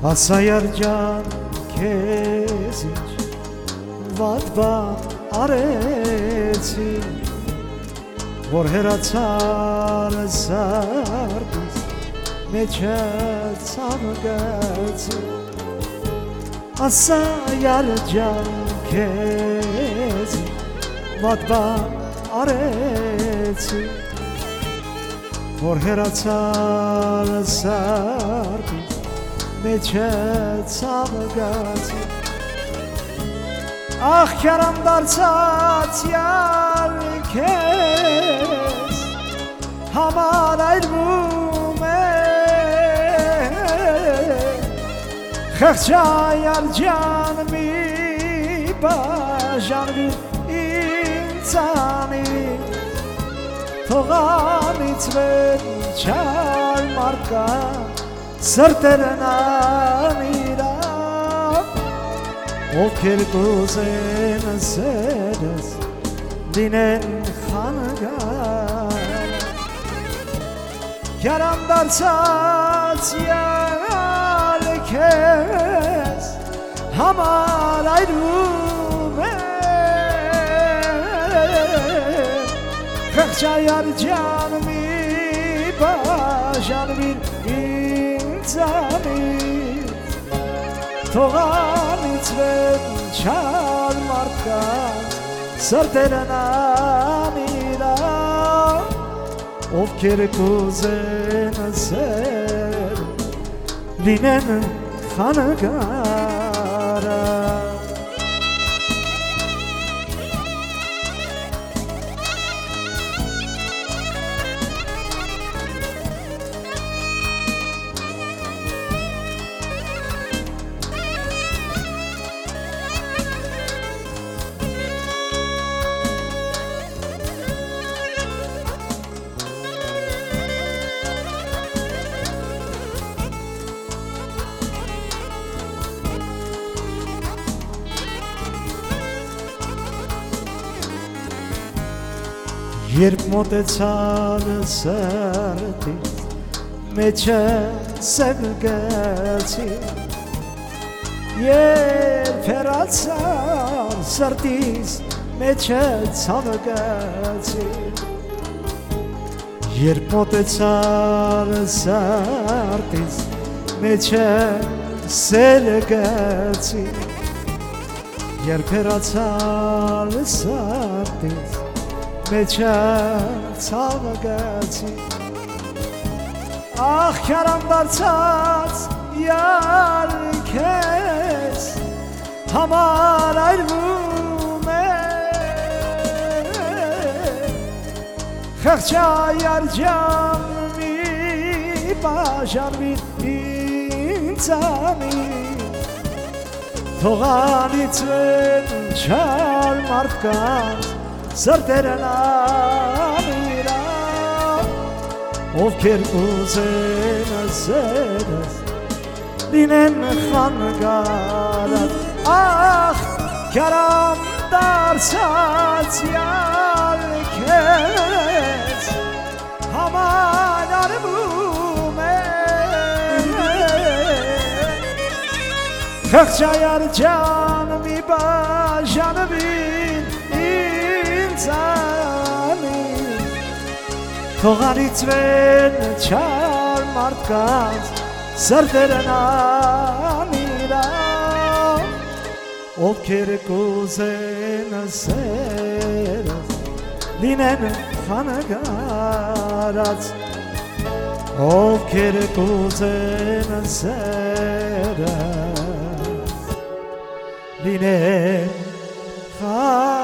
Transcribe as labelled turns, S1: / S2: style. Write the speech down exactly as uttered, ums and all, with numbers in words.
S1: ասա երջան քեզ ինչ վատ բան արեցի, որ հեռացար սարդիս մեջը ցամգացի, ասա երջան քեզ վատ բան արեցի, որ հեռացար սարդիս մեջը ցամգացի, ախ քարամ դարձած յալ քեզ համար այրվում է, խղճայար ջան մի բաժանվիր ինձանից, թող անիծվեն չար մարդկանց սրտերն անիրավ, ովքեր կուզեն սերս լինեն խանագար, քարամ դարձած յալ քեզ համար այրվում է, խղճայար ջան մի բաժանվիր ինձանից, թող անիծվեն չար մարդկանց սրտերն անիրավ, ովքեր կուզեն սեր լինեն խանագար, երբ մոտեցար սրտիս մեջը սևգացի, երբ հեռացար սրտիս մեջը ցավգացի, երբ մոտեցար սրտիս մեջը սևգացի, երբ հեռացար սրտիս մեջը ցավգացի, ախ քարամ դարձած յալ քեզ համար այրվում է, խղճայար ջան մի բաժանվիր ինձանից, թող անիծվեն չար մարդկանց սրտերն անիրավ, ովքեր կուզեն սերս լինեն խանագար, ախ քարամ դարձած յալ քեզ համար այրվում է, խղճայար ջան մի բաժանվիր ինձանից, թող անիծվեն չար մարդկանց սրտերն անիրավ, ովքեր կուզեն սերս լինեն խանագարած, ովքեր կուզեն սերս լինեն խանագարած.